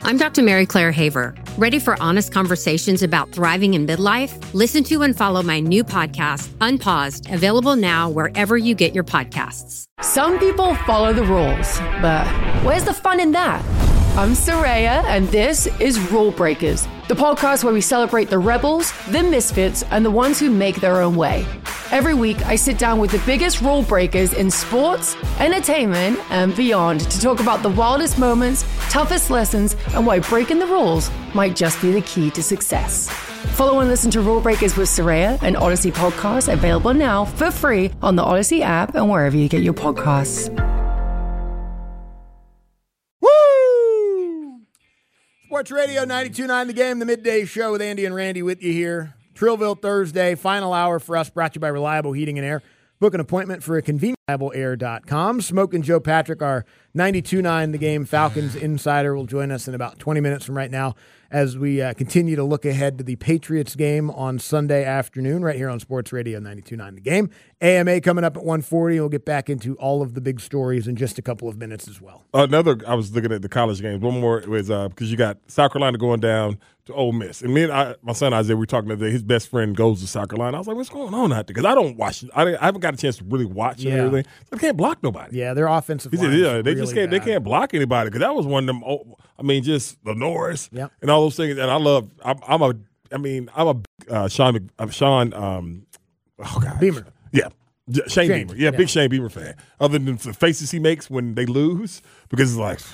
I'm Dr. Mary Claire Haver. Ready for honest conversations about thriving in midlife? Listen to and follow my new podcast, Unpaused, available now wherever you get your podcasts. Some people follow the rules, but where's the fun in that? I'm Soraya, and this is Rule Breakers, the podcast where we celebrate the rebels, the misfits, and the ones who make their own way. Every week, I sit down with the biggest rule breakers in sports, entertainment, and beyond to talk about the wildest moments, toughest lessons, and why breaking the rules might just be the key to success. Follow and listen to Rule Breakers with Soraya, an Odyssey podcast available now for free on the Odyssey app and wherever you get your podcasts. Woo! Sports Radio 92.9 The Game, the midday show with Andy and Randy with you here. Trillville Thursday, final hour for us, brought to you by Reliable Heating and Air. Book an appointment for a convenient ReliableAir.com. Smoking Joe Patrick, our 92.9 The Game Falcons insider, will join us in about 20 minutes from right now as we continue to look ahead to the Patriots game on Sunday afternoon right here on Sports Radio 92.9 The Game. AMA coming up at 1:40. We'll get back into all of the big stories in just a couple of minutes as well. I was looking at the college games. One more was because you got South Carolina going down to Ole Miss. And my son Isaiah, we were talking today. His best friend goes to South Carolina. I was like, what's going on out there? Because I don't watch it. I haven't got a chance to really watch it and everything. They can't block nobody. Yeah, their offensive line they just can't. They can't block anybody because that was one of them. Just the Norris and all those things. And I'm a Sean Beamer. Yeah. Shane Beamer. Yeah, big Shane Beamer fan. Other than the faces he makes when they lose, because it's like,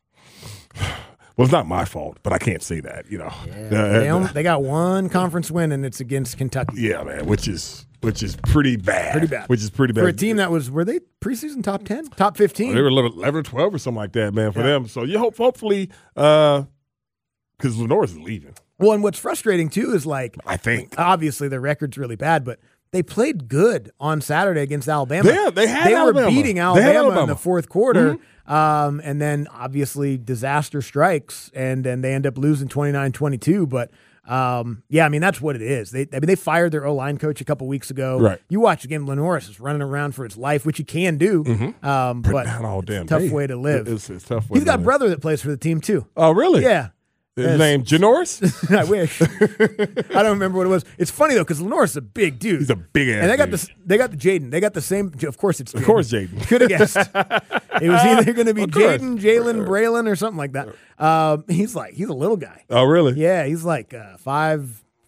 well, it's not my fault, but I can't say that, Yeah, they got one conference win, and it's against Kentucky. Yeah, man, which is pretty bad. Pretty bad. Which is pretty bad. For a team that were they preseason top 10? Top 15? They were 11 or 12 or something like that, man, for them. So you hopefully, because Lenore is leaving. Well, and what's frustrating, too, is I think. Obviously, their record's really bad, but they played good on Saturday against Alabama. Yeah, they were beating Alabama in the fourth quarter. Mm-hmm. And then, obviously, disaster strikes, and then they end up losing 29-22. But, that's what it is. They fired their O-line coach a couple weeks ago. Right. You watch the game, Lenoris is running around for his life, which he can do. Mm-hmm. But not all damn it's a tough day. way to live. It's tough way He's got a live. brother that plays for the team, too. Oh, really? Yeah. His name Janoris? I wish. I don't remember what it was. It's funny though because Lenoris is a big dude. He's a big ass. And dude. They got the Jaden. They got the same. Of course it's Jaden. Of course Jaden. Could have guessed. It was either going to be Jaden, Jalen, Braylon, or something like that. He's a little guy. Oh really? Yeah, he's like 5'10",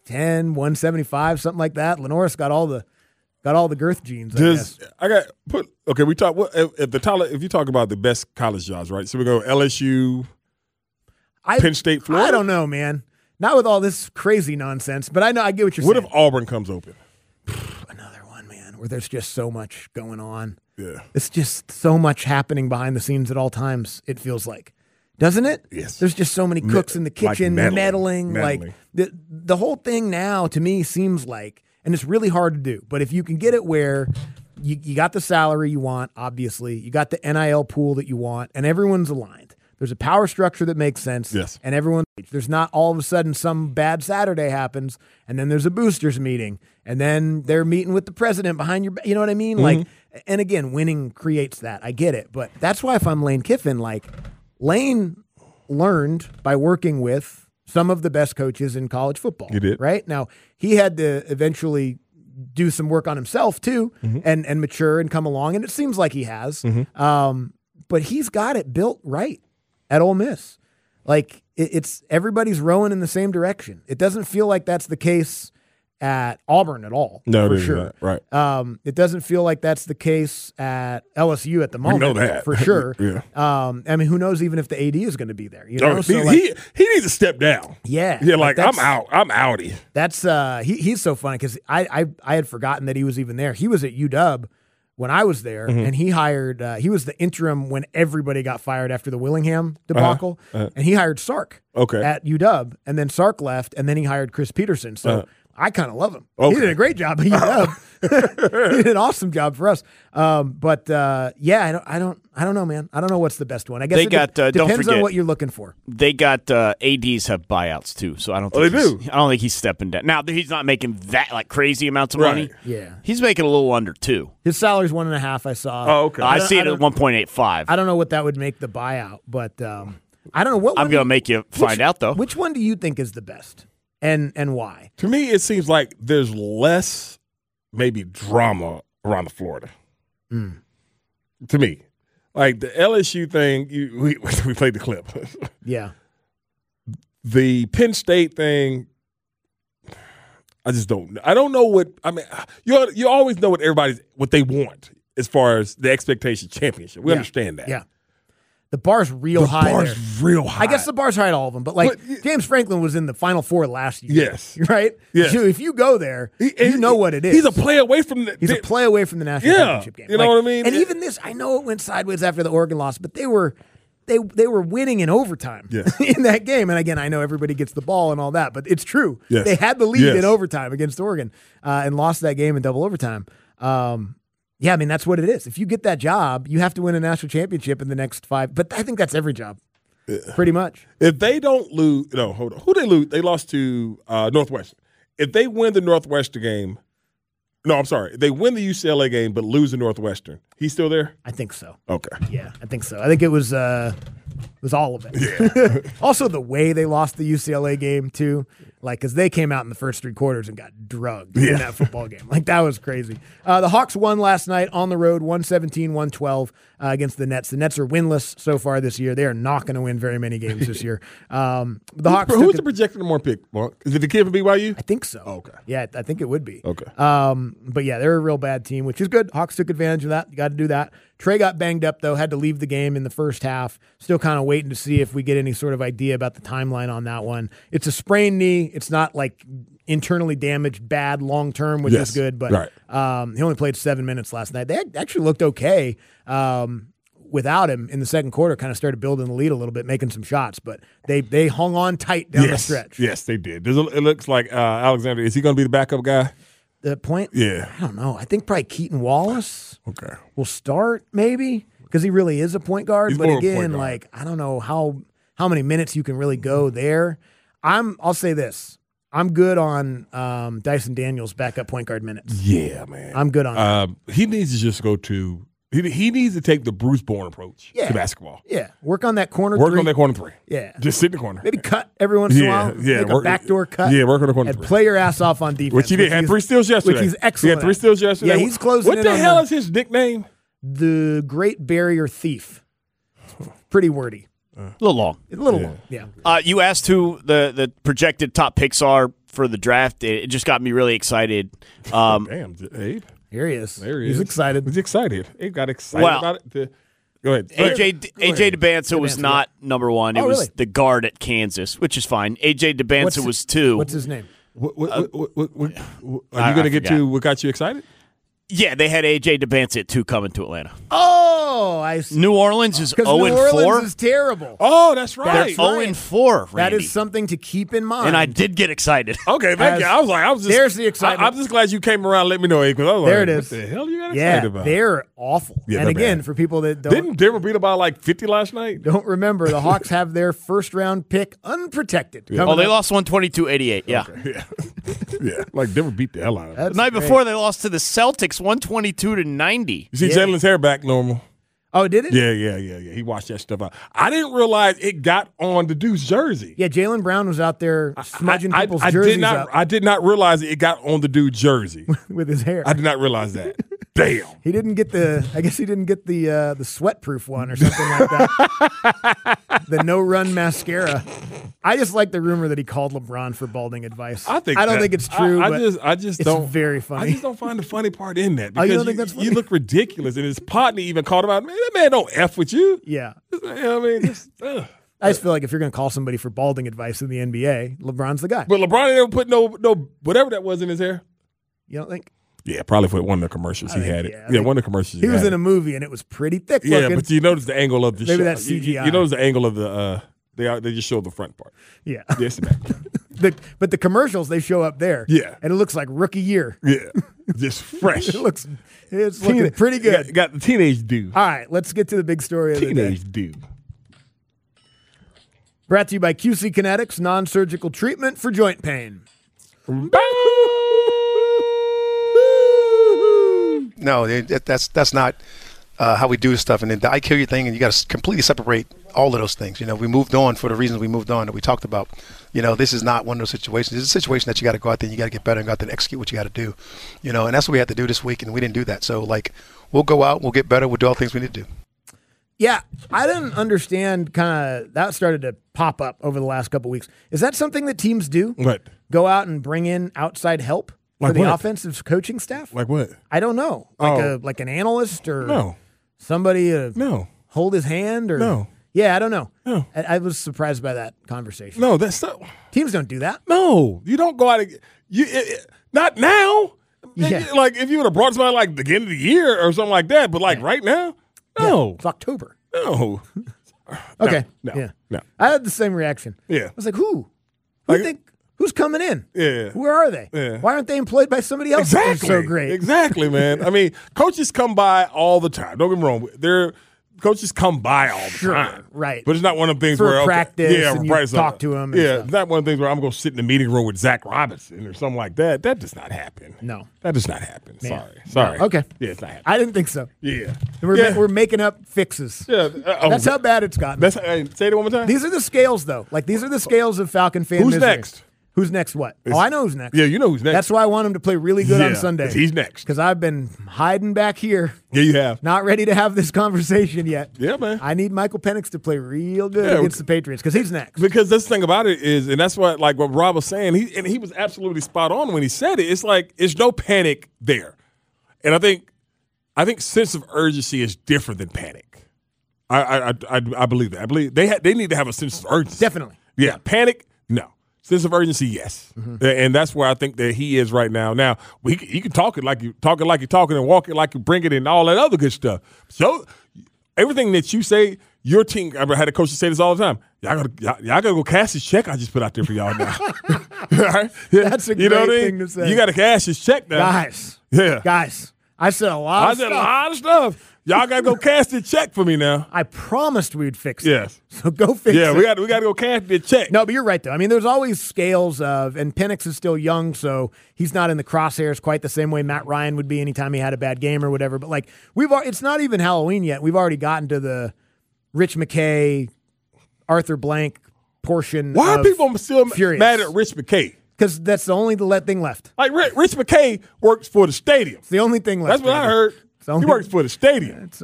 175, something like that. Lenoris got all the girth genes. We talk if you talk about the best college jobs, right? So we go LSU. Penn State, Florida? I don't know, man. Not with all this crazy nonsense, but I get what you're saying. What if Auburn comes open? Another one, man, where there's just so much going on. Yeah. It's just so much happening behind the scenes at all times, it feels like. Doesn't it? Yes. There's just so many cooks in the kitchen, meddling. Meddling. Like the whole thing now, to me, seems like, and it's really hard to do, but if you can get it where you got the salary you want, obviously, you got the NIL pool that you want, and everyone's aligned. There's a power structure that makes sense. Yes. And there's not all of a sudden some bad Saturday happens and then there's a boosters meeting and then they're meeting with the president behind your, you know what I mean? Mm-hmm. And again, winning creates that. I get it. But that's why if I'm Lane Kiffin, Lane learned by working with some of the best coaches in college football. He did. Right? Now, he had to eventually do some work on himself too and mature and come along. And it seems like he has. But he's got it built right at Ole Miss. It's everybody's rowing in the same direction. It doesn't feel like that's the case at Auburn at all. No, for it sure. isn't. Right. It doesn't feel like that's the case at LSU at the moment. We know that. For sure. Yeah. Who knows even if the AD is going to be there. You Oh, know? he needs to step down. Yeah. Yeah, I'm out. I'm outie. That's he's so funny because I had forgotten that he was even there. He was at UW when I was there, and he hired he was the interim when everybody got fired after the Willingham debacle, and he hired Sark at UW, and then Sark left, and then he hired Chris Peterson. So I kind of love him. He did a great job at UW. He did an awesome job for us. I don't know, man. I don't know what's the best one. I guess depends on what you're looking for. They got ADs have buyouts too, so I don't think I don't think he's stepping down. Now he's not making that crazy amounts of money. Yeah, he's making a little under 2. His salary's 1.5. I saw. Oh, okay. I see it at 1.85. I don't know what that would make the buyout, but I don't know what. I'm going to make you find out, though. Which one do you think is the best, and why? To me, it seems like there's less maybe drama around the Florida. To me, like the LSU thing, we played the clip. Yeah. The Penn State thing, I just don't. I don't know what. I mean, you always know what they want as far as the expectation championship. We understand that. Yeah. The bar's real high. The bar's real high. I guess the bar's high at all of them, but James Franklin was in the Final Four last year. Yes. Right? Yes. So if you go there, you know what it is. He's a play away from the national championship game. You know what I mean? And even this, I know it went sideways after the Oregon loss, but they were winning in overtime in that game. And again, I know everybody gets the ball and all that, but it's true. Yes. They had the lead in overtime against Oregon and lost that game in double overtime. Yeah, I mean, that's what it is. If you get that job, you have to win a national championship in the next 5. But I think that's every job, pretty much. If they don't lose, no, hold on. Who they lose? They lost to Northwestern. If they win the Northwestern game, no, I'm sorry. They win the UCLA game but lose the Northwestern. He's still there? I think so. Okay. Yeah, I think so. I think it was all of it. Yeah. Also, the way they lost the UCLA game, too. Because they came out in the first 3 quarters and got drugged in that football game. That was crazy. The Hawks won last night on the road, 117-112 against the Nets. The Nets are winless so far this year. They are not going to win very many games this year. The Hawks. Who's the projected number 1 pick, Mark? Is it the kid from BYU? I think so. Oh, okay. Yeah, I think it would be. Okay. But yeah, they're a real bad team, which is good. Hawks took advantage of that. You got to do that. Trey got banged up, though, had to leave the game in the first half. Still kind of waiting to see if we get any sort of idea about the timeline on that one. It's a sprained knee. It's not internally damaged, bad long term, which is good. But he only played 7 minutes last night. They actually looked okay without him in the second quarter. Kind of started building the lead a little bit, making some shots. But they hung on tight down the stretch. Yes, they did. It looks like Alexander. Is he going to be the backup guy? The point? Yeah. I don't know. I think probably Keaton Wallace will start maybe because he really is a point guard. But again, I don't know how many minutes you can really go there. I'll say this. I'm good on Dyson Daniels' backup point guard minutes. Yeah, man. I'm good on that. He needs to just go to he needs to take the Bruce Bourne approach to basketball. Yeah. Work on that corner Work three. on that corner 3. Yeah. Just sit in the corner. Maybe cut every once in a while. Yeah. Make a backdoor cut. Yeah, work on the corner and 3. play your ass off on defense. Which he did. Had 3 steals yesterday. Which he's excellent. He had 3 steals yesterday. Yeah, he's closing What in the on hell is his nickname? The Great Barrier Thief. Pretty wordy. A little long. Yeah. You asked who the projected top picks are for the draft. It just got me really excited. Damn, Abe. Here he is. There he He's is. excited. He's excited. Abe got excited about it. Go ahead. AJ DeBanza was not number 1. It was really? the guard at Kansas, which is fine. AJ DeBanza was 2. What's his name? Are you going to get to what got you excited? Yeah, they had AJ DeBanza at 2 coming to Atlanta. Oh, I see. New Orleans is 0-4. New Orleans is terrible. Oh, that's right. They're 0-4, Randy. That is something to keep in mind. And I did get excited. Okay, thank you. I was just. There's the excitement. I'm just glad you came around and let me know, Abe, because I was there like, it is. what the hell you got excited about? They're awful. Yeah, and they're again, bad. for people that Didn't Denver beat about like 50 last night? don't remember, the Hawks have their first-round pick unprotected. Oh, they lost 122-88, yeah. Okay. Yeah, like Denver beat the hell out of them. The night before, they lost to the Celtics 122-90. You see Jalen's hair back normal. Oh, did it? Yeah. He washed that stuff out. I didn't realize it got on the dude's jersey. Yeah, Jaylen Brown was out there smudging people's jerseys up I did not realize it got on the dude's jersey. with his hair. I did not realize that. Damn. He didn't get the sweat-proof one or something like that. The no-run mascara. I just like the rumor that he called LeBron for balding advice. I don't think it's true. I just don't. It's very funny. I just don't find the funny part in that. Oh, you Because don't think that's funny? you look ridiculous, and his partner even called him out. Man, that man don't F with you. Yeah. You know what I mean? I just feel like if you're going to call somebody for balding advice in the NBA, LeBron's the guy. But LeBron ain't ever put no whatever that was in his hair. You don't think? Yeah, probably for one of the commercials he had it. I Yeah, think one of the commercials he was in a movie and it was pretty thick Yeah, looking. but you notice the angle of the Maybe shot. that's CGI. You notice the angle of the they just show the front part. Yeah. Yes, back. But the commercials, they show up there. Yeah. And it looks like rookie year. Yeah, just fresh. It's looking pretty good. Got the teenage dude. All right, let's get to the big story of the day. Teenage dude. Brought to you by QC Kinetics, non-surgical treatment for joint pain. No, that's not how we do stuff, and then the I kill you thing, and you got to completely separate all of those things. You know, we moved on for the reasons we moved on that we talked about. You know, this is not one of those situations. It's a situation that you got to go out there and you got to get better and go out there and execute what you got to do. You know, and that's what we had to do this week, and we didn't do that. So, like, we'll go out, we'll get better, we'll do all the things we need to do. Yeah, I didn't understand kind of that started to pop up over the last couple of weeks. Is that something that teams do? What? Go out and bring in outside help for the offensive coaching staff? Like what? I don't know. Like an analyst or no. Somebody to no. hold his hand or no. Yeah, I don't know. No. I was surprised by that conversation. No, that's not. Teams don't do that. No, you don't go out. Not now. Yeah. Like if you would have brought somebody like the end of the year or something like that, but like right now, no. Yeah, it's October. No. Okay. No. I had the same reaction. Yeah. I was like, who's coming in? Yeah. Where are they? Yeah. Why aren't they employed by somebody else? Exactly. So great. Exactly, man. I mean, coaches come by all the time. Don't get me wrong. Coaches come by all the time. Right. But it's not one of the things for where practice and you talk to them. It's not one of the things where I'm going to sit in the meeting room with Zach Robinson or something like that. That does not happen. No. That does not happen. Man. Sorry. No. Okay. Yeah, it's not happening. I didn't think so. Yeah. We're making up fixes. Yeah. That's how bad it's gotten. Say it one more time. These are the scales, though. Like, these are the scales of Falcon fan Who's misery. next? Who's next what? I know who's next. Yeah, you know who's next. That's why I want him to play really good on Sunday. 'Cause he's next. Because I've been hiding back here. Yeah, you have. Not ready to have this conversation yet. Yeah, man. I need Michael Penix to play real good against the Patriots because he's next. Because that's the thing about it is, and that's what Rob was saying, he was absolutely spot on when he said it. It's like it's no panic there. And I think sense of urgency is different than panic. I believe that. I believe they need to have a sense of urgency. Definitely. Yeah. Panic, no. Sense of urgency, yes. Mm-hmm. And that's where I think that he is right now. Now, you can talk it like you're talking and walk it like you bring it and all that other good stuff. So everything that you say, your team, I had a coach say this all the time. Y'all gotta go cash this check I just put out there for y'all now. Right? That's a great thing to say. You gotta cash this check now. Guys, I said a lot of stuff. Y'all gotta go cash the check for me now. I promised we'd fix it. Yes. So go fix it. Yeah, we gotta go cash the check. No, but you're right though. I mean, there's always scales of, and Penix is still young, so he's not in the crosshairs quite the same way Matt Ryan would be anytime he had a bad game or whatever. But like it's not even Halloween yet. We've already gotten to the Rich McKay, Arthur Blank portion. Why are people still furious. mad at Rich McKay? Because that's the only thing left. Like Rich McKay works for the stadium. It's the only thing left. That's what I heard. He works for the stadium. It's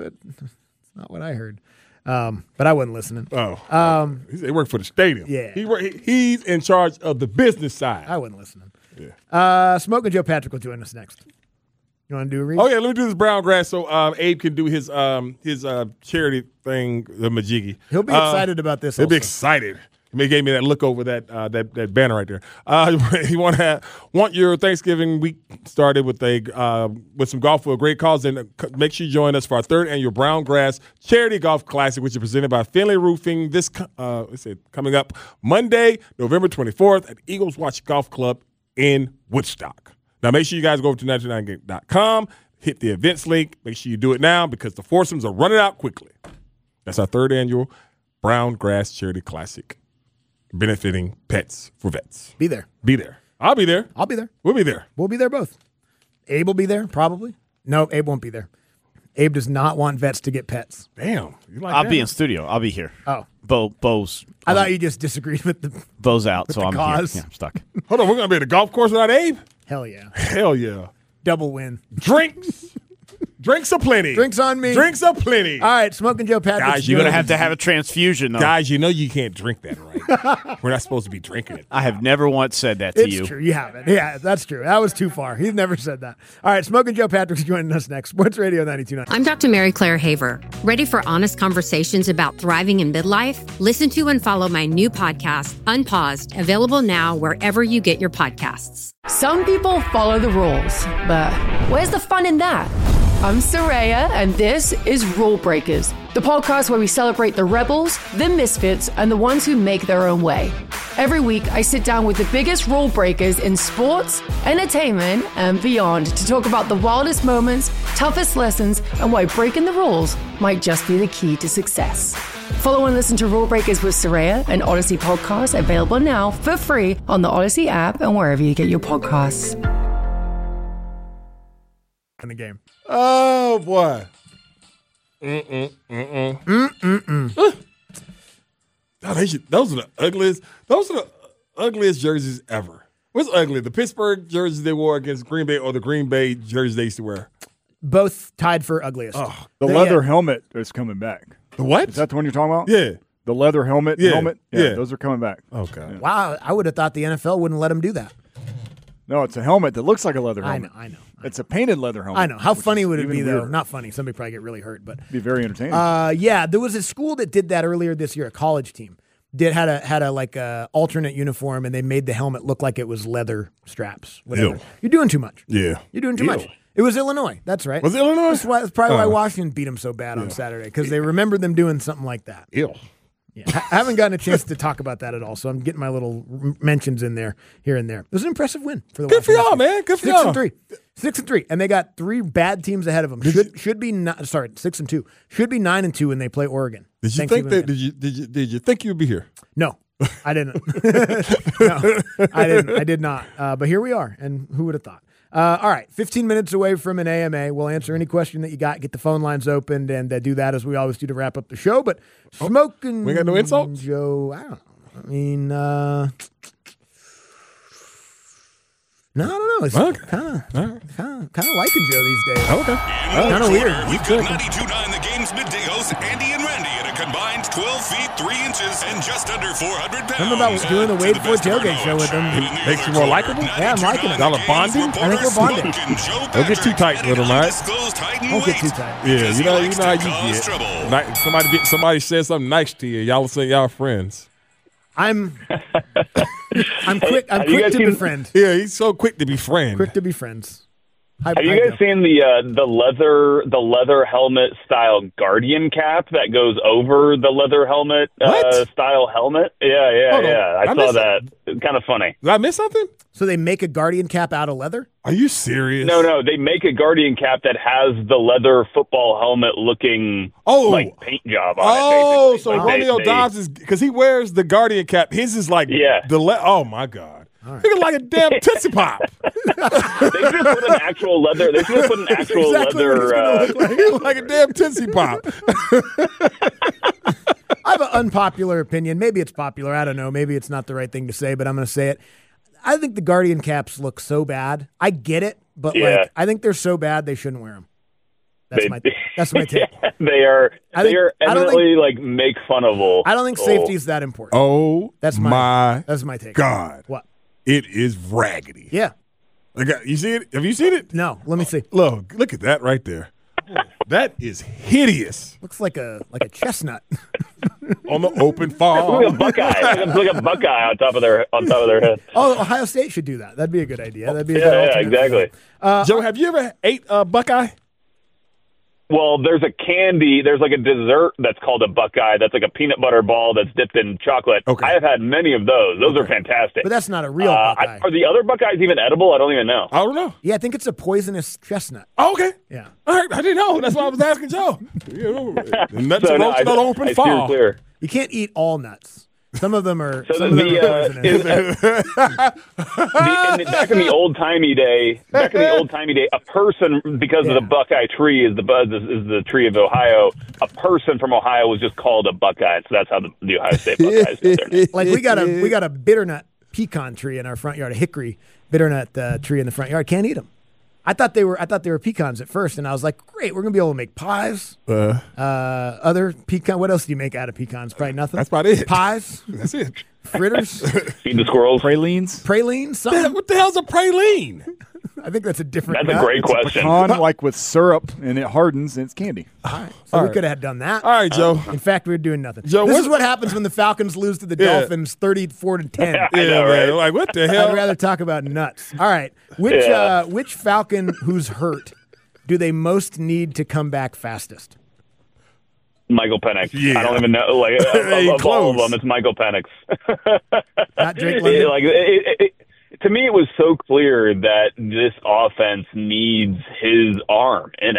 not what I heard. But I wasn't listening. Oh. He worked for the stadium. Yeah. He's in charge of the business side. I wasn't listening. Yeah. Smoking Joe Patrick will join us next. You want to do a read? Oh, yeah, let me do this brown grass so Abe can do his charity thing, the Majiggy. He'll be excited about this. He'll be excited. He gave me that look over that banner right there. You want your Thanksgiving week started with some golf for a great cause, and make sure you join us for our third annual Brown Grass Charity Golf Classic, which is presented by Finley Roofing. This coming up Monday, November 24th at Eagles Watch Golf Club in Woodstock. Now, make sure you guys go over to 929game.com, hit the events link. Make sure you do it now because the foursomes are running out quickly. That's our third annual Brown Grass Charity Classic, benefiting Pets for Vets. Be there. I'll be there. I'll be there. We'll be there. We'll be there both. Abe will be there, probably. No, Abe won't be there. Abe does not want vets to get pets. Damn. I'll be in studio. I'll be here. Oh. Bo's. I thought you just disagreed with the Bo's out, so I'm cause. here. Yeah, I'm stuck. Hold on, we're going to be at the golf course without Abe? Hell yeah. Hell yeah. Double win. Drinks. Drinks aplenty. Drinks on me. Drinks aplenty. All right, Smoking Joe Patrick. Guys, you're going to have a transfusion, though. Guys, you know you can't drink that, right? We're not supposed to be drinking it. I have never once said that to you. It's true. You haven't. Yeah, that's true. That was too far. He's never said that. All right, Smoking Joe Patrick's joining us next. Sports Radio 92.9. I'm Dr. Mary Claire Haver. Ready for honest conversations about thriving in midlife? Listen to and follow my new podcast, Unpaused, available now wherever you get your podcasts. Some people follow the rules, but where's the fun in that? I'm Soraya, and this is Rule Breakers, the podcast where we celebrate the rebels, the misfits, and the ones who make their own way. Every week, I sit down with the biggest rule breakers in sports, entertainment, and beyond to talk about the wildest moments, toughest lessons, and why breaking the rules might just be the key to success. Follow and listen to Rule Breakers with Soraya, an Odyssey podcast available now for free on the Odyssey app and wherever you get your podcasts. In the game. Oh, boy. Those are the ugliest jerseys ever. What's ugly? The Pittsburgh jerseys they wore against Green Bay or the Green Bay jerseys they used to wear? Both tied for ugliest. The leather helmet is coming back. The what? Is that the one you're talking about? Yeah. The leather helmet? Yeah. Yeah, those are coming back. Okay. Yeah. Wow, I would have thought the NFL wouldn't let him do that. No, it's a helmet that looks like a leather helmet. I know. It's a painted leather helmet. I know. How funny would it be, though? Weirder. Not funny. Somebody probably get really hurt, but It'd be very entertaining. yeah, there was a school that did that earlier this year. A college team had a alternate uniform, and they made the helmet look like it was leather straps. Whatever. Ew. You're doing too much. Yeah. You're doing too much. It was Illinois. That's right. Was it Illinois? That's probably why Washington beat them so bad on Saturday, because they remembered them doing something like that. Ew. Yeah. I haven't gotten a chance to talk about that at all, so I'm getting my little mentions in there, here and there. It was an impressive win for the Good for Washington y'all, man. Good for 6-3. 6-3, and they got 3 bad teams ahead of them. Should be 6-2. Should be 9-2 when they play Oregon. Did you think that? Did you think you'd be here? No, I didn't. No, I didn't. I did not. But here we are, and who would have thought? All right, 15 minutes away from an AMA. We'll answer any question that you got. Get the phone lines opened, and do that as we always do to wrap up the show. But smoking, we got no insults, Joe. I don't know. I mean, no, I don't know. It's kind of liking Joe these days. Okay. Kind of weird. We've got 92.9 The Game's midday hosts Andy and Randy at a combined 12 feet 3 inches and just under 400 pounds. Something about doing the Wade Ford tailgate show with them. Makes you more likable? Yeah, I'm liking it. Y'all are bonding? I think we're bonding. Don't get too tight with them, right? Don't get too tight. Yeah, you know how you get. Somebody says something nice to you. Y'all say y'all friends. I'm quick to befriend. Yeah, he's so quick to be friend. Quick to be friends. Have you guys seen the leather helmet style Guardian cap that goes over the leather helmet style helmet? Yeah. I saw that. It's kind of funny. Did I miss something? So they make a Guardian cap out of leather? Are you serious? No. They make a Guardian cap that has the leather football helmet looking paint job on it. So Romeo Dobbs is because he wears the Guardian cap. His is like oh my God. Right. Looking like a damn Tootsie Pop. They should have put an actual leather. They should have put an actual leather. Like a damn Tootsie Pop. I have an unpopular opinion. Maybe it's popular. I don't know. Maybe it's not the right thing to say, but I'm going to say it. I think the Guardian caps look so bad. I get it, but I think they're so bad they shouldn't wear them. That's my take. Yeah, they are eminently make funnable. I don't think safety is that important. Oh, that's my take. God. What? It is raggedy. Yeah. You see it? Have you seen it? No. Let me see. Look at that right there. That is hideous. Looks like a chestnut on the open farm. It's like a buckeye. It's like a buckeye on top of their head. Oh, Ohio State should do that. That'd be a good idea. That'd be a good exactly. Joe, have you ever ate a buckeye? Well, there's a candy. There's like a dessert that's called a buckeye. That's like a peanut butter ball that's dipped in chocolate. Okay. I have had many of those. Those are fantastic. But that's not a real buckeye. Are the other buckeyes even edible? I don't even know. I don't know. Yeah, I think it's a poisonous chestnut. Oh, okay. Yeah. All right. I didn't know. That's why I was asking Joe. Nuts are roasted on open farm. You can't eat all nuts. Some of them are. So some of them are poisonous. Back in the old timey day, a person, because of the Buckeye tree is the tree of Ohio. A person from Ohio was just called a Buckeye, so that's how the Ohio State Buckeyes got their name. Like we got a bitternut pecan tree in our front yard, a hickory bitternut tree in the front yard. Can't eat them. I thought they were pecans at first, and I was like, great, we're gonna be able to make pies. Other pecan. What else do you make out of pecans? Probably nothing. That's about it. Pies. That's it. Fritters. Feed the squirrels. Pralines. Something. What the hell's a praline? I think that's a different. That's a great question. Pecan, like with syrup, and it hardens, and it's candy. All right. So we could have done that. All right, Joe. In fact, we were doing nothing. Joe, this is what happens when the Falcons lose to the Dolphins 34-10. I know, right? Like, what the hell? I'd rather talk about nuts. All right. Which Falcon who's hurt do they most need to come back fastest? Michael Penix. Yeah. I don't even know. Of all of them, it's Michael Penix. Not Drake London? To me, it was so clear that this offense needs his arm in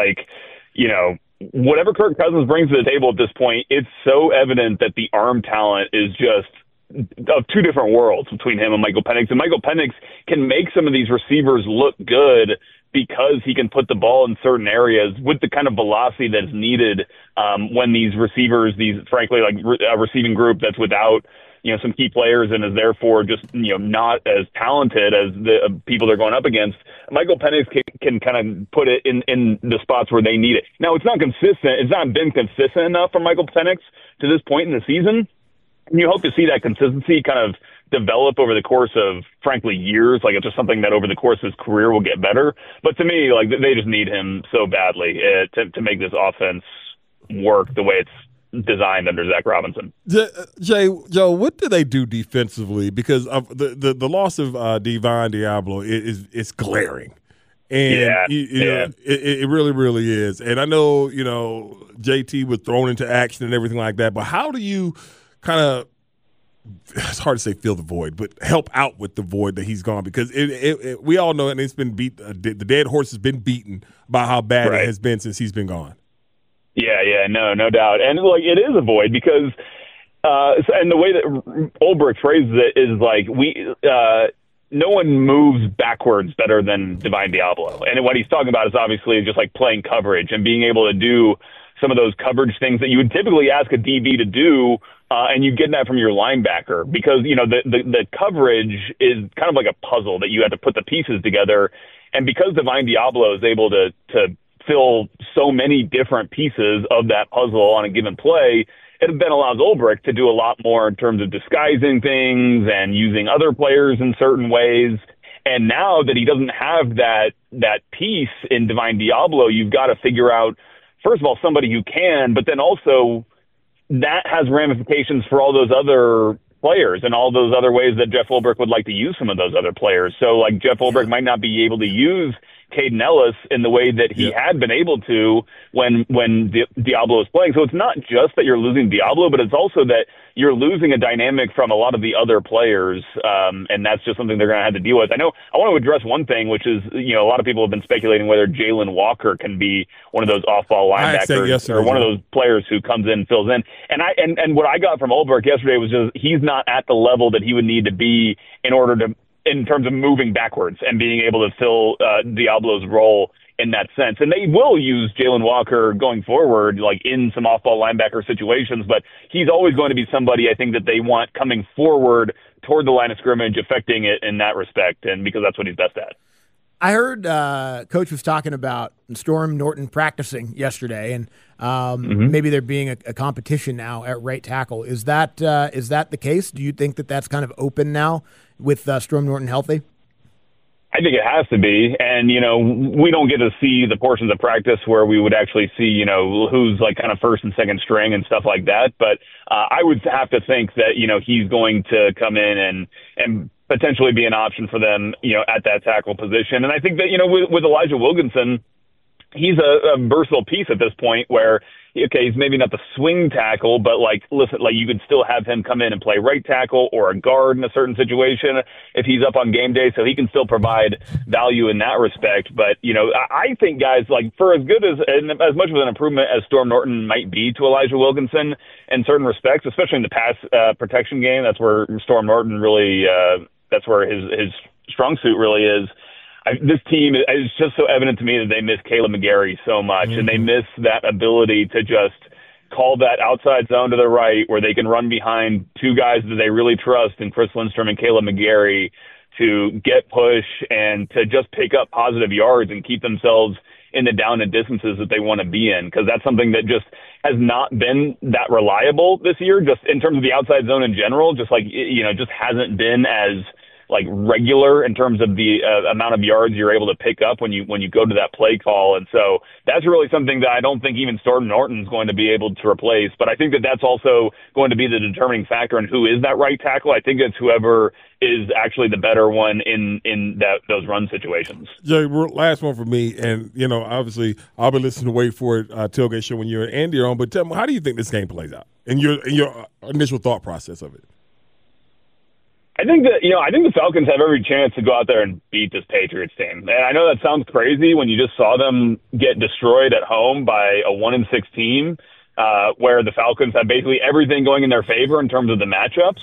it. Whatever Kirk Cousins brings to the table at this point, it's so evident that the arm talent is just of two different worlds between him and Michael Penix. And Michael Penix can make some of these receivers look good because he can put the ball in certain areas with the kind of velocity that's needed when these receivers, frankly, like a receiving group that's without, some key players and is therefore just, not as talented as the people they're going up against. Michael Penix can kind of put it in the spots where they need it. Now, it's not consistent. It's not been consistent enough for Michael Penix to this point in the season. And you hope to see that consistency kind of develop over the course of, frankly, years. Like, it's just something that over the course of his career will get better. But to me, like, they just need him so badly to make this offense work the way it's designed under Zach Robinson. Joe, what do they do defensively? Because of the loss of Divine Diablo is glaring. And it really, really is. And I know, JT was thrown into action and everything like that, but how do you kind of, it's hard to say fill the void, but help out with the void that he's gone? Because we all know, and it's been beat. The dead horse has been beaten by how bad it has been since he's been gone. Yeah, no doubt. And like, it is a void because, and the way that Ulbrich phrases it is like, no one moves backwards better than Divine Diablo. And what he's talking about is obviously just like playing coverage and being able to do some of those coverage things that you would typically ask a DB to do, and you get that from your linebacker because, the coverage is kind of like a puzzle that you have to put the pieces together. And because Divine Diablo is able to fill so many different pieces of that puzzle on a given play, it then allows Ulbrich to do a lot more in terms of disguising things and using other players in certain ways. And now that he doesn't have that piece in Divine Diablo, you've got to figure out, first of all, somebody who can, but then also that has ramifications for all those other players and all those other ways that Jeff Ulbrich would like to use some of those other players. So like Jeff Ulbrich might not be able to use Caden Ellis in the way that he had been able to when Diablo is playing. So it's not just that you're losing Diablo, but it's also that you're losing a dynamic from a lot of the other players, and that's just something they're going to have to deal with. I want to address one thing, which is, a lot of people have been speculating whether Jalen Walker can be one of those off-ball linebackers or one of those players who comes in and fills in. And what I got from Ulbrich yesterday was just he's not at the level that he would need to be in terms of moving backwards and being able to fill Diablo's role in that sense. And they will use Jalen Walker going forward, like in some off-ball linebacker situations, but he's always going to be somebody I think that they want coming forward toward the line of scrimmage, affecting it in that respect, and because that's what he's best at. I heard Coach was talking about Storm Norton practicing yesterday, and maybe there being a competition now at right tackle. Is that the case? Do you think that that's kind of open now with Storm Norton healthy? I think it has to be. And, we don't get to see the portions of practice where we would actually see, who's like kind of first and second string and stuff like that. But I would have to think that, he's going to come in and potentially be an option for them, at that tackle position. And I think that, with Elijah Wilkinson, he's a versatile piece at this point where, okay, he's maybe not the swing tackle, but listen, you could still have him come in and play right tackle or a guard in a certain situation if he's up on game day, so he can still provide value in that respect. But, I think guys, for as good as much of an improvement as Storm Norton might be to Elijah Wilkinson in certain respects, especially in the pass protection game, that's where Storm Norton really, that's where his strong suit really is. This team, it's just so evident to me that they miss Caleb McGarry so much, and they miss that ability to just call that outside zone to the right where they can run behind two guys that they really trust in Chris Lindstrom and Caleb McGarry to get push and to just pick up positive yards and keep themselves in the down and distances that they want to be in, because that's something that just has not been that reliable this year, just in terms of the outside zone in general, just just hasn't been as regular in terms of the amount of yards you're able to pick up when you go to that play call. And so that's really something that I don't think even Storm Norton's going to be able to replace. But I think that that's also going to be the determining factor in who is that right tackle. I think it's whoever is actually the better one in those run situations. Jay, last one for me. And, obviously I'll be listening to Wait For It tailgate show when you and Andy are on. But tell me, how do you think this game plays out in your initial thought process of it? I think the Falcons have every chance to go out there and beat this Patriots team. And I know that sounds crazy when you just saw them get destroyed at home by a 1-6 team, where the Falcons have basically everything going in their favor in terms of the matchups.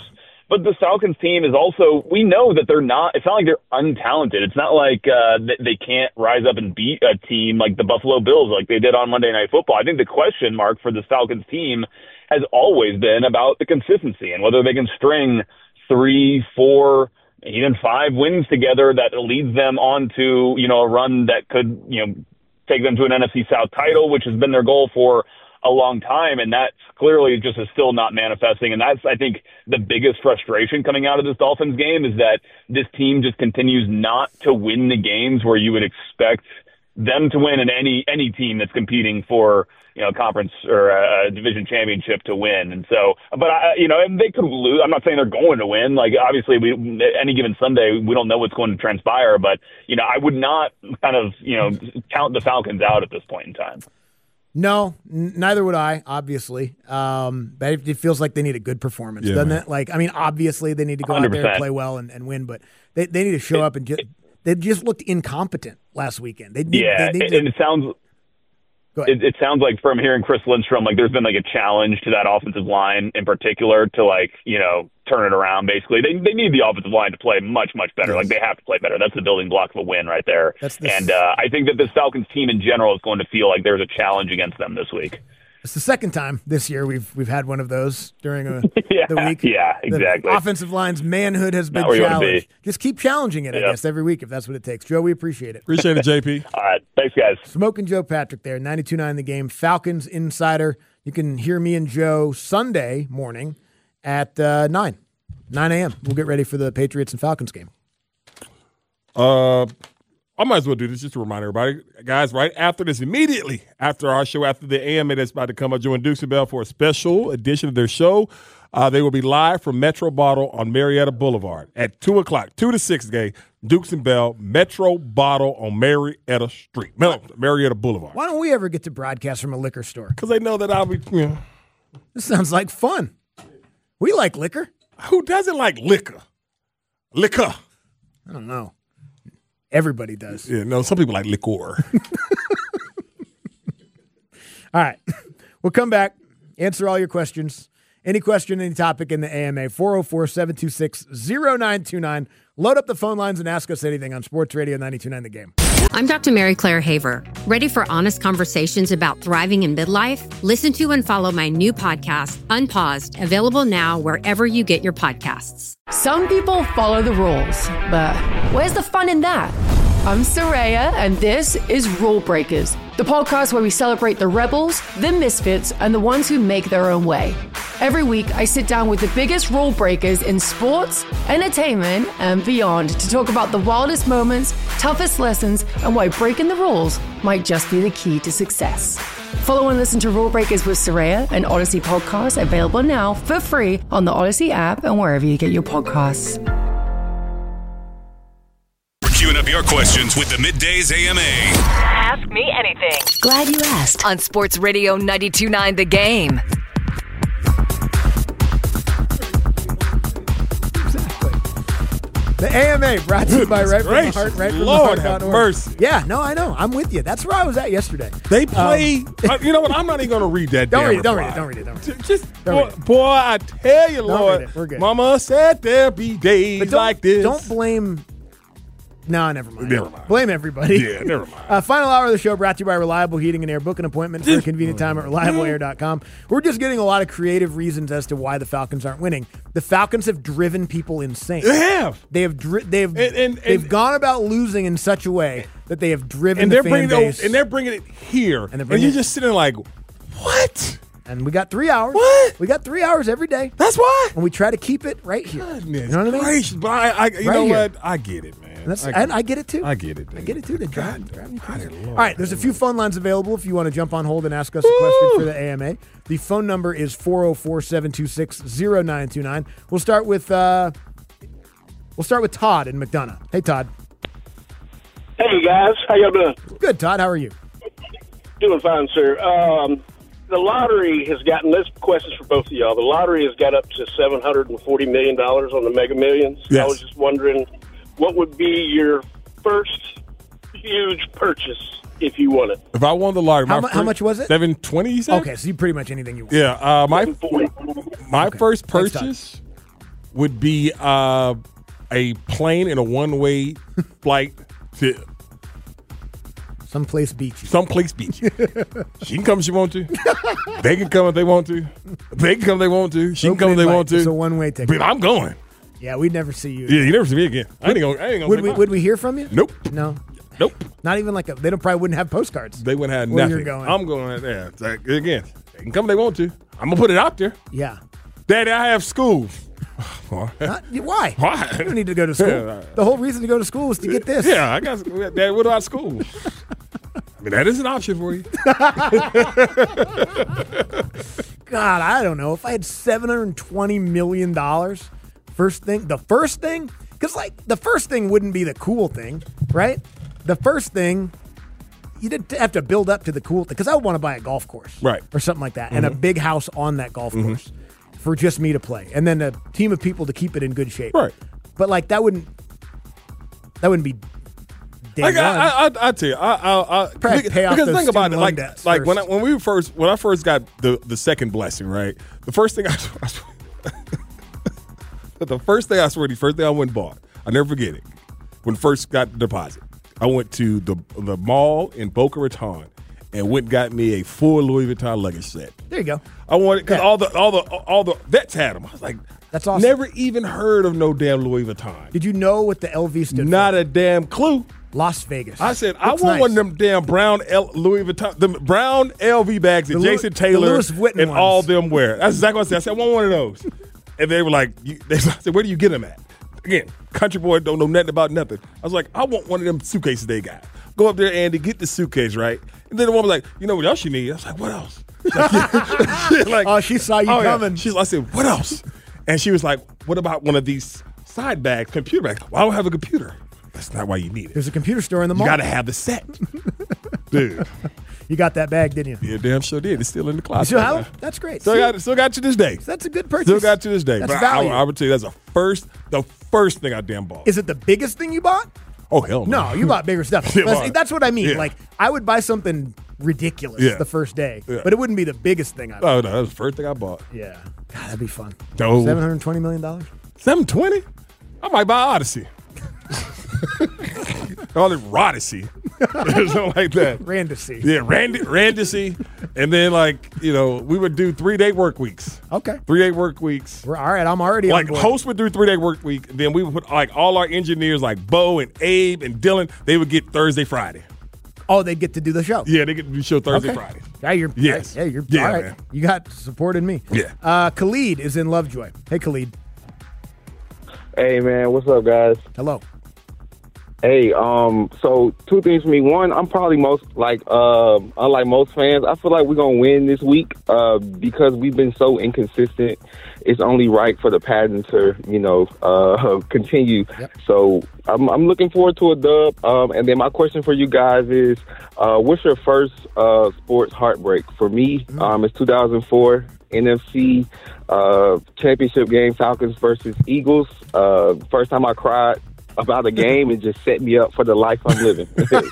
But the Falcons team is also, we know that it's not like they're untalented. It's not like they can't rise up and beat a team like the Buffalo Bills like they did on Monday Night Football. I think the question mark for the Falcons team has always been about the consistency and whether they can string 3, 4, even 5 wins together that leads them on to, a run that could, take them to an NFC South title, which has been their goal for a long time. And that's clearly just is still not manifesting. And that's, I think, the biggest frustration coming out of this Dolphins game is that this team just continues not to win the games where you would expect them to win, and any team that's competing for, conference or a division championship to win. And so, but and they could lose. I'm not saying they're going to win. Like, obviously any given Sunday, we don't know what's going to transpire, but, I would not kind of, count the Falcons out at this point in time. No, neither would I, obviously. But it feels like they need a good performance, doesn't it? Like, obviously they need to go 100%. Out there and play well and win, but they need to show up and they just looked incompetent last weekend. And it sounds like from hearing Chris Lindstrom, like there's been like a challenge to that offensive line in particular to turn it around. Basically, they need the offensive line to play much, much better. Yes. Like they have to play better. That's the building block of a win right there. And I think that this Falcons team in general is going to feel like there's a challenge against them this week. It's the second time this year we've had one of those during the week. Yeah, exactly. The offensive line's manhood has been challenged. Just keep challenging it, I guess, every week if that's what it takes. Joe, we appreciate it. Appreciate it, JP. All right. Thanks, guys. Smoking Joe Patrick there, 92.9 The Game, Falcons Insider. You can hear me and Joe Sunday morning at 9 a.m. We'll get ready for the Patriots and Falcons game. I might as well do this just to remind everybody, guys, right after this, immediately after our show, after the AMA that's about to come up, join Dukes and Bell for a special edition of their show. They will be live from Metro Bottle on Marietta Boulevard at 2 o'clock, 2 to 6 game, Dukes and Bell, Metro Bottle on Marietta Street, Marietta Boulevard. Why don't we ever get to broadcast from a liquor store? Because they know that I'll be, This sounds like fun. We like liquor. Who doesn't like liquor? Liquor. I don't know. Everybody does. Yeah, no, some people like liquor. All right. We'll come back, answer all your questions. Any question, any topic in the AMA, 404-726-0929. Load up the phone lines and ask us anything on Sports Radio 92.9 The Game. I'm Dr. Mary Claire Haver. Ready for honest conversations about thriving in midlife? Listen to and follow my new podcast, Unpaused, available now wherever you get your podcasts. Some people follow the rules, but where's the fun in that? I'm Soraya, and this is Rule Breakers, the podcast where we celebrate the rebels, the misfits, and the ones who make their own way. Every week, I sit down with the biggest rule breakers in sports, entertainment, and beyond to talk about the wildest moments, toughest lessons, and why breaking the rules might just be the key to success. Follow and listen to Rule Breakers with Soraya, an Odyssey podcast available now for free on the Odyssey app and wherever you get your podcasts. We're queuing up your questions with the Middays AMA. Ask me anything. Glad you asked on Sports Radio 92.9 The Game. The AMA brought to you by Right From the Heart, Right From Lord the Heart. have mercy. Yeah, no, I know. I'm with you. That's where I was at yesterday. They play. You know what? I'm not even going to read that. Don't read it. Boy, I tell you, Lord. We're good. Mama said there be days like this. Don't blame. No, never mind. Never mind. Blame everybody. Yeah, never mind. Final hour of the show brought to you by Reliable Heating and Air. Book an appointment for a convenient time at reliableair.com. We're just getting a lot of creative reasons as to why the Falcons aren't winning. The Falcons have driven people insane. They have. They've gone about losing in such a way that they have driven the fan base. And they're bringing it here. And you're just sitting like, what? And we got 3 hours. What? We got 3 hours every day. That's why. And we try to keep it right here. Goodness, you know what I mean? Gracious. But you know what? I get it, man. I get it too. I get it. I get it too. All right, there's a few phone lines available if you want to jump on hold and ask us a question for the AMA. The phone number is 404-726-0929. We'll start with Todd in McDonough. Hey, Todd. Hey guys, how y'all doing? Good, Todd. How are you? Doing fine, sir. The lottery has gotten, this question's for both of y'all. The lottery has got up to $740 million on the Mega Millions. Yes. I was just wondering, what would be your first huge purchase if you won it? If I won the lottery, how much was it? $720, you said? Okay, so you pretty much anything you want. Yeah, my first Thanks, purchase would be a plane in a one-way flight to someplace beachy. She can come if she want to. They can come if they want to. They can come if they want to. She can come if they want to. It's a one-way ticket. But I'm going. Yeah, we'd never see you. Yeah, you never see me again. I ain't gonna. Would we hear from you? Nope. No. Nope. Not even like they probably wouldn't have postcards. They wouldn't have Where nothing. you're going. I'm going there. It's like, again, they can come if they want to. I'm gonna put it out there. Yeah. Daddy, I have school. Why? Why? You don't need to go to school. Yeah. The whole reason to go to school is to get this. Yeah, I got. Daddy, what about school? I mean, that is an option for you. God, I don't know. If I had $720 million, the first thing, because like the first thing wouldn't be the cool thing, right? The first thing, you'd have to build up to the cool thing, because I would want to buy a golf course. Right. Or something like that, and a big house on that golf course for just me to play, and then a team of people to keep it in good shape. Right. But like that wouldn't be day Like, one. I tell you, Probably pay off because those think about it, student loan debts like when first. I first got the second blessing, right? The first thing I went and bought, I never forget it. When first got the deposit, I went to the mall in Boca Raton and went and got me a full Louis Vuitton luggage set. There you go. I wanted because all the vets had them. I was like, that's awesome. Never even heard of no damn Louis Vuitton. Did you know what the LV stood for? Not a damn clue. Las Vegas. I said, I want one of them damn brown Louis Vuitton, the brown LV bags that Jason Taylor and all them wear. That's exactly what I said. I said, I want one of those. And they were like, I said, where do you get them at? Again, country boy don't know nothing about nothing. I was like, I want one of them suitcases they got. Go up there, Andy, get the suitcase, right? And then the woman was like, you know what else you need? I was like, what else? Like, she saw you coming. Yeah. I said, what else? And she was like, what about one of these side bags, computer bags? Well, I don't have a computer. That's not why you need it. There's a computer store in the mall. You got to have the set. Dude. You got that bag, didn't you? Yeah, damn sure did. It's still in the closet. You still have it? That's great. Still got to this day. That's a good purchase. Still got to this day. That's but value. I would tell you that's the first thing I damn bought. Is it the biggest thing you bought? Oh, hell no. No, you bought bigger stuff. Yeah, That's what I mean. Yeah. Like, I would buy something ridiculous the first day, but it wouldn't be the biggest thing I bought. Oh, no, that was the first thing I bought. Yeah. God, that'd be fun. Oh. $720 million? $720? I might buy Odyssey. Call it Rodyssey. Something like that. Randacy. Yeah, Randacy. And then, we would do 3-day work weeks. Okay. 3-day work weeks. All right, I'm already on board. Host would do 3-day work week. Then we would put, all our engineers, like Bo and Abe and Dylan, they would get Thursday, Friday. Oh, they'd get to do the show. Yeah, they get to do the show Thursday, Friday. Yeah, you're all right. Man. You got support in me. Yeah. Khalid is in Lovejoy. Hey, Khalid. Hey, man. What's up, guys? Hello. Hey, so two things for me. One, I'm probably unlike most fans, I feel like we're going to win this week because we've been so inconsistent. It's only right for the pattern to, continue. Yep. So I'm looking forward to a dub. And then my question for you guys is, what's your first sports heartbreak? For me, it's 2004 NFC championship game, Falcons versus Eagles. First time I cried about a game and just set me up for the life I'm living.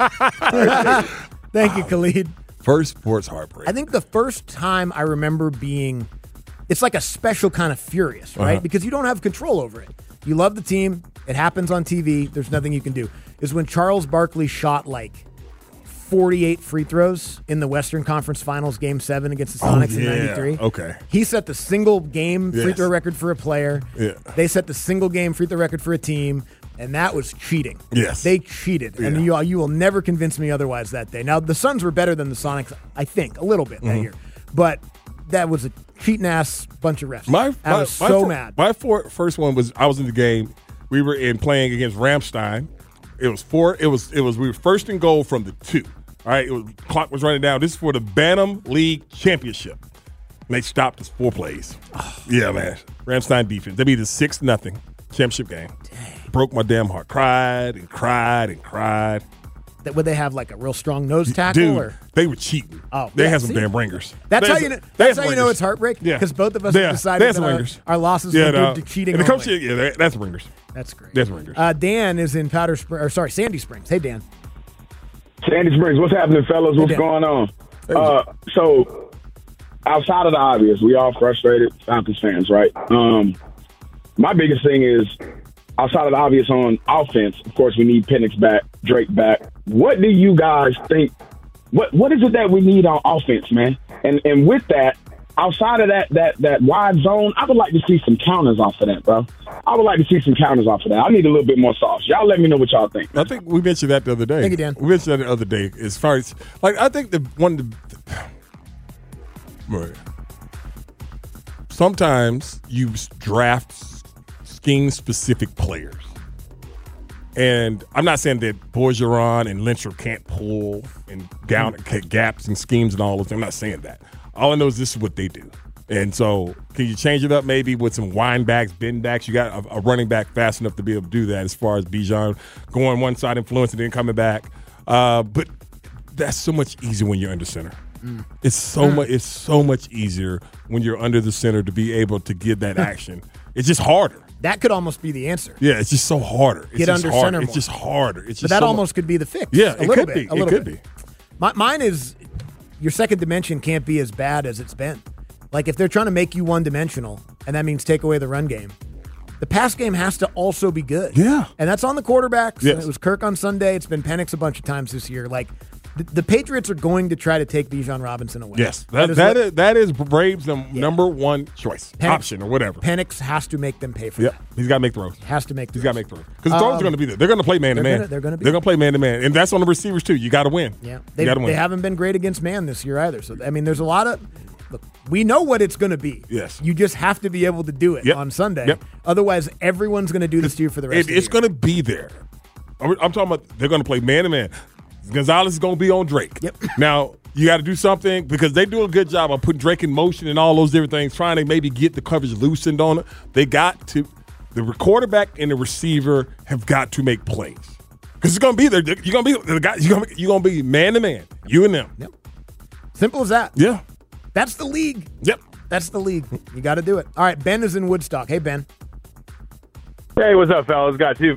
Thank you, Khalid. First sports heartbreak. I think the first time I remember it's like a special kind of furious, right? Because you don't have control over it. You love the team. It happens on TV. There's nothing you can do. Is when Charles Barkley shot 48 free throws in the Western Conference Finals Game 7 against the Sonics in 93. Okay. He set the single game free throw record for a player. Yeah. They set the single game free throw record for a team. And that was cheating. Yes. They cheated. Yeah. And you will never convince me otherwise that day. Now, the Suns were better than the Sonics, I think, a little bit that year. But that was a cheating-ass bunch of refs. I was so mad. My first one was, I was in the game. We were playing against Ramstein. It was we were first and goal from the 2. All right, clock was running down. This is for the Bantam League Championship. And they stopped us 4 plays. Yeah, man. Ramstein defense. They beat us 6-0 championship game. Dang. Broke my damn heart. Cried and cried and cried. Would they have a real strong nose tackle? Dude, or? they were cheating. Oh, they had some damn ringers. That's how you know it's heartbreak. Yeah, because both of us have decided that our losses were due to cheating. And the coach, that's ringers. That's great. That's ringers. Dan is in Sandy Springs. Hey, Dan. Sandy Springs. What's happening, fellas? What's going on? So, outside of the obvious, we all frustrated Falcons fans, right? my biggest thing is, outside of the obvious on offense, of course, we need Penix back, Drake back. What do you guys think? What is it that we need on offense, man? And with that, outside of that wide zone, I would like to see some counters off of that, bro. I would like to see some counters off of that. I need a little bit more sauce. Y'all let me know what y'all think. I think we mentioned that the other day. Thank you, Dan. We mentioned that the other day. As far as, like, I think sometimes you draft scheme-specific players. And I'm not saying that Bergeron and Lindstrom can't pull and down gaps and schemes and all those things. I'm not saying that. All I know is this is what they do. And so can you change it up maybe with some wind backs, bend backs? You got a running back fast enough to be able to do that as far as Bijan going one side, influencing, then coming back. But that's so much easier when you're under center. It's so much easier when you're under the center to be able to get that action. It's just harder. That could almost be the answer. Yeah, it's just so harder. Get under center more. It's just harder. It's just but that almost could be the fix. Yeah, it could be. It could be. Mine is your second dimension can't be as bad as it's been. Like if they're trying to make you one-dimensional, and that means take away the run game, the pass game has to also be good. Yeah. And that's on the quarterbacks. Yes. It was Kirk on Sunday. It's been Penix a bunch of times this year. Like the Patriots are going to try to take Bijan Robinson away. Yes, that is Braves' number one choice, option or whatever. Penix has to make them pay for that. that. He's got to make throws. Has to make throws. He's got to make throws. Because the throws are going to be there. They're going to play man-to-man. They're going to play man-to-man. And that's on the receivers, too. You got to win. Yeah. You got to win. They haven't been great against man this year either. So, I mean, there's a lot of – look, we know what it's going to be. Yes. You just have to be able to do it on Sunday. Yep. Otherwise, everyone's going to do this to you for the rest of the year. It's going to be there. I'm talking about they're going to play man-to-man. Gonzalez is going to be on Drake. Yep. Now, you got to do something because they do a good job of putting Drake in motion and all those different things, trying to maybe get the coverage loosened on it. They got to – the quarterback and the receiver have got to make plays because it's going to be there. You're going to be the guy. You're going to be man-to-man, you and them. Yep. Simple as that. Yeah. That's the league. Yep. That's the league. You got to do it. All right, Ben is in Woodstock. Hey, Ben. Hey, what's up, fellas? Got two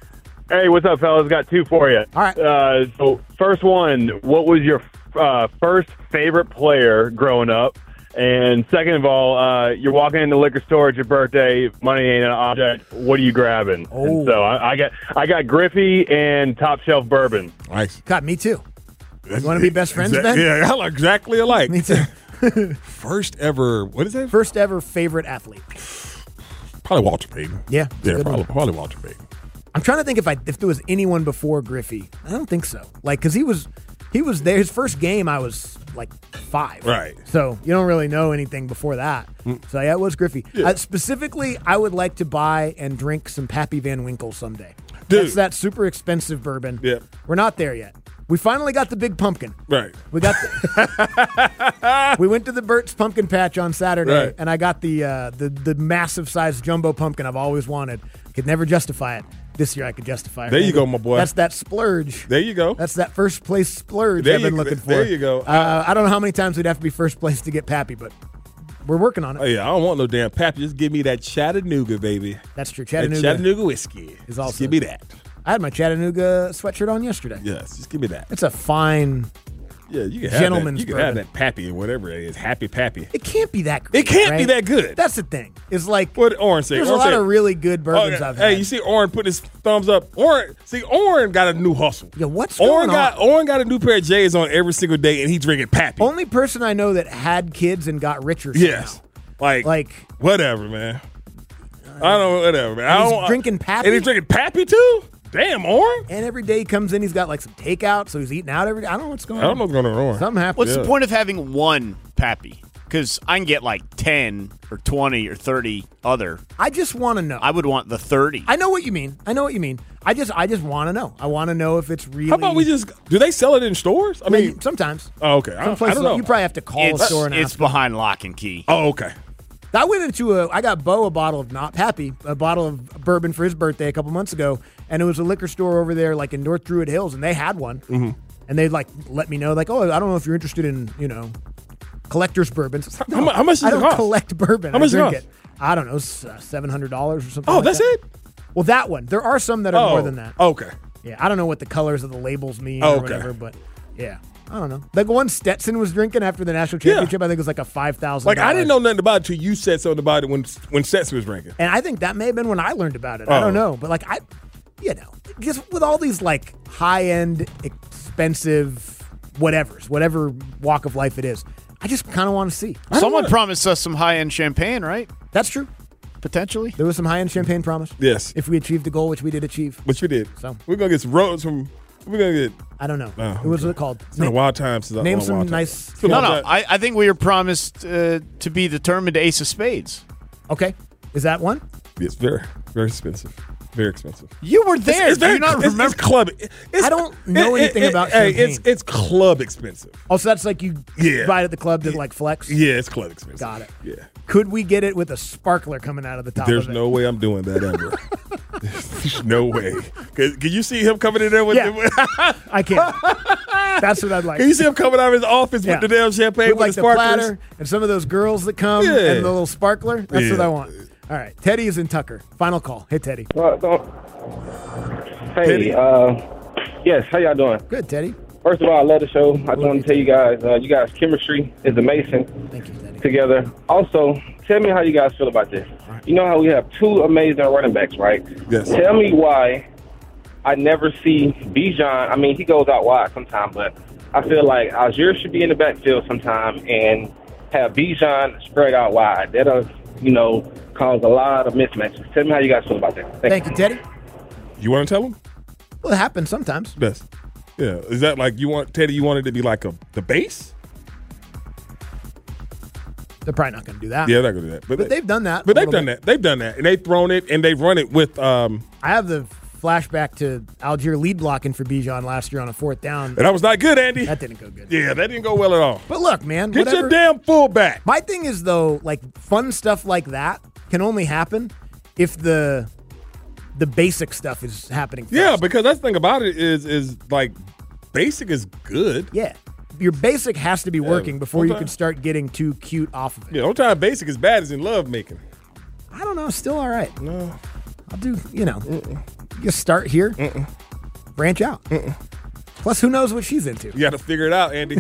for you. All right. So first one, what was your first favorite player growing up? And second of all, you're walking in the liquor store at your birthday, money ain't an object. What are you grabbing? Oh. And so I got Griffey and Top Shelf Bourbon. Nice. God, me too. You want to be best friends, Ben? Yeah, exactly alike. Me too. First ever, what is that? First ever favorite athlete. Probably Walter Payton. Yeah. Probably Walter Payton. I'm trying to think if there was anyone before Griffey. I don't think so. Like, because he was there. His first game, I was like 5. Right. So you don't really know anything before that. So yeah, it was Griffey. Yeah. Specifically, I would like to buy and drink some Pappy Van Winkle someday. Dude. That's that super expensive bourbon. Yeah. We're not there yet. We finally got the big pumpkin. Right. We got we went to the Burt's Pumpkin Patch on Saturday, Right. and I got the massive size jumbo pumpkin I've always wanted. Could never justify it. This year I could justify it. There you go, my boy. That's that splurge. There you go. That's that first place splurge There I've been you- looking for. there you go. I don't know how many times we'd have to be first place to get Pappy, but we're working on it. Oh, yeah, I don't want no damn Pappy. Just give me that Chattanooga, baby. That's true. That Chattanooga. Chattanooga whiskey. Is also Just give me that. I had my Chattanooga sweatshirt on yesterday. Yes, just give me that. It's a fine. Yeah, you can have Gentleman's that. You can have bourbon. that Pappy or whatever it is. Happy Pappy. It can't be that great. It can't be right? that good. That's the thing. It's like What did Oren say? there's Oren a lot said- of really good bourbons I've had. Hey, you see Oren put his thumbs up. Oren got a new hustle. Yeah, what's Oren going on? Oren got a new pair of J's on every single day, and he drinking Pappy. Only person I know that had kids and got richer. Yes. Like whatever, man. I don't know, whatever, man. And I he's don't- drinking Pappy? And he's drinking Pappy too? Damn, Oren. And every day he comes in, he's got like some takeout, so he's eating out every day. I don't know what's going on. I don't know what's going on with Oren. Something happened. What's the point of having one Pappy? Because I can get like 10 or 20 or 30 other. I just want to know. I would want the 30. I know what you mean. I just want to know. I want to know if it's really. How about we just do they sell it in stores? I mean, sometimes. Oh, okay. I Some places don't know. you probably have to call a store and It's ask. behind lock and key. Oh, okay. I went into I got Bo a bottle of not Pappy, a bottle of bourbon for his birthday a couple months ago, and it was a liquor store over there, like in North Druid Hills, and they had one, and they like let me know, like, oh, I don't know if you're interested in collector's bourbons. No, how much does I it don't cost? collect bourbon. How I much does it drink cost? it. I don't know, $700 or something. Oh, like that's that. it? Well, that one. There are some that are more than that. Okay. Yeah, I don't know what the colors of the labels mean Oh, or okay. whatever, but yeah. I don't know. Like one Stetson was drinking after the national championship, I think it was like a $5,000. Like, I didn't know nothing about it until you said something about it when Stetson was drinking. And I think that may have been when I learned about it. I don't know. But, like, just with all these, like, high-end, expensive whatevers, whatever walk of life it is, I just kind of want to see. Someone promised us some high-end champagne, right? That's true. Potentially. There was some high-end champagne promised. Yes. If we achieved the goal, which we did achieve. Which we did. So we're going to get some roads from... We're going to get... I don't know. What was it called? It's been a wild time since Name some nice... No. I think we were promised to be determined Ace of Spades. Okay. Is that one? It's very, very expensive. Very expensive. You were there. Do you not remember? It's club. I don't know anything about champagne. It's club expensive. Oh, so that's like you buy it at the club to like flex? Yeah, it's club expensive. Got it. Yeah. Could we get it with a sparkler coming out of the top There's of it? no way I'm doing that ever. There's no way. Can you see him coming in there with I can't. That's what I'd like. Can you see him coming out of his office with the damn champagne with like the the sparklers? platter and some of those girls that come and the little sparkler? That's what I want. All right. Teddy is in Tucker. Final call. Hey, Teddy. Hey, yes, how y'all doing? Good, Teddy. First of all, I love the show. I just want to tell you guys chemistry is amazing. Thank you, Teddy. Together. Also, tell me how you guys feel about this. You know how we have two amazing running backs, right? Yes. Tell me why I never see Bijan. I mean, he goes out wide sometimes, but I feel like Algier should be in the backfield sometime and have Bijan spread out wide. That'll, cause a lot of mismatches. Tell me how you guys feel about that. Thank you, Teddy. You want to tell him? Well, it happens sometimes. Best. Yeah. Is that like you want it to be like the base? They're probably not going to do that. Yeah, they're not going to do that. But they've done that. But they've done that. They've done that. And they've thrown it and they've run it with I have the flashback to Algier lead blocking for Bijan last year on a fourth down. And that was not good, Andy. That didn't go good. Yeah, that didn't go well at all. But look, man. Get your damn fullback. My thing is, though, like fun stuff like that can only happen if the basic stuff is happening first. Yeah, because that's the thing about it is like basic is good. Yeah. Your basic has to be working before you can start getting too cute off of it. Yeah, the only time basic is bad is in love making. I don't know. Still all right. No. I'll do, just start here, branch out. Plus, who knows what she's into? You got to figure it out, Andy.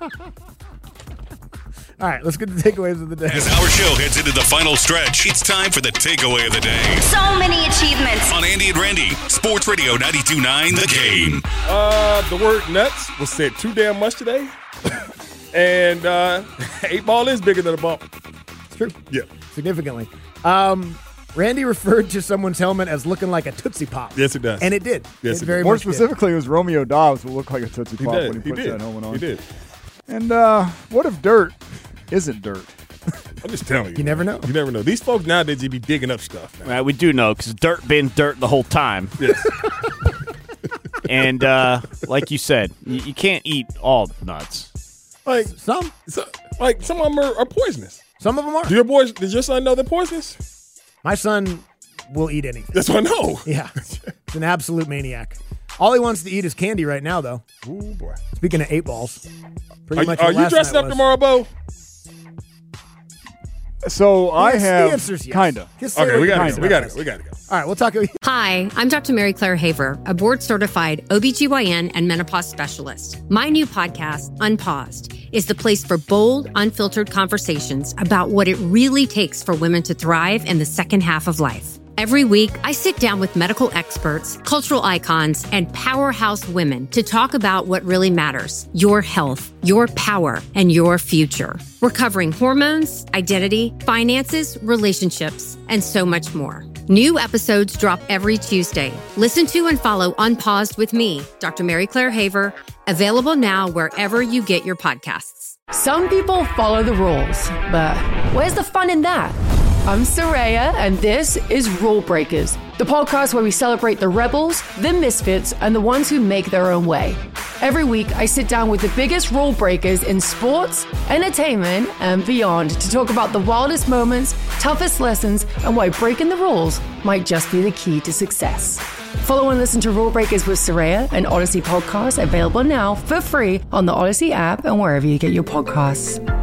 All right, let's get the takeaways of the day. As our show heads into the final stretch, it's time for the takeaway of the day. So many achievements. On Andy and Randy, Sports Radio 92.9 The Game. The word nuts was said too damn much today. And 8 ball is bigger than a ball. It's true. Yeah. Significantly. Randy referred to someone's helmet as looking like a Tootsie Pop. Yes, it does. And it did. Yes, it very More much specifically, it was Romeo Dobbs who looked like a Tootsie Pop did. when he puts that helmet on. He did. And what if dirt isn't dirt? I'm just telling you. You never know. You never know. These folks nowadays, you be digging up stuff. Right, we do know because dirt been dirt the whole time. Yes. And like you said, you can't eat all nuts. Like some of them are poisonous. Some of them are. Does your son know they're poisonous? My son will eat anything. That's what I know. Yeah. It's an absolute maniac. All he wants to eat is candy right now, though. Ooh, boy. Speaking of 8 balls. Pretty much Are you dressing up tomorrow, Bo? So I have the answer's yes. kind of. Okay, we got to go. All right, we'll talk. Hi, I'm Dr. Mary Claire Haver, a board-certified OBGYN and menopause specialist. My new podcast, Unpaused, is the place for bold, unfiltered conversations about what it really takes for women to thrive in the second half of life. Every week, I sit down with medical experts, cultural icons, and powerhouse women to talk about what really matters: your health, your power, and your future. We're covering hormones, identity, finances, relationships, and so much more. New episodes drop every Tuesday. Listen to and follow Unpaused with me, Dr. Mary Claire Haver, available now wherever you get your podcasts. Some people follow the rules, but where's the fun in that? I'm Soraya, and this is Rule Breakers, the podcast where we celebrate the rebels, the misfits, and the ones who make their own way. Every week, I sit down with the biggest rule breakers in sports, entertainment, and beyond to talk about the wildest moments, toughest lessons, and why breaking the rules might just be the key to success. Follow and listen to Rule Breakers with Soraya, an Odyssey podcast available now for free on the Odyssey app and wherever you get your podcasts.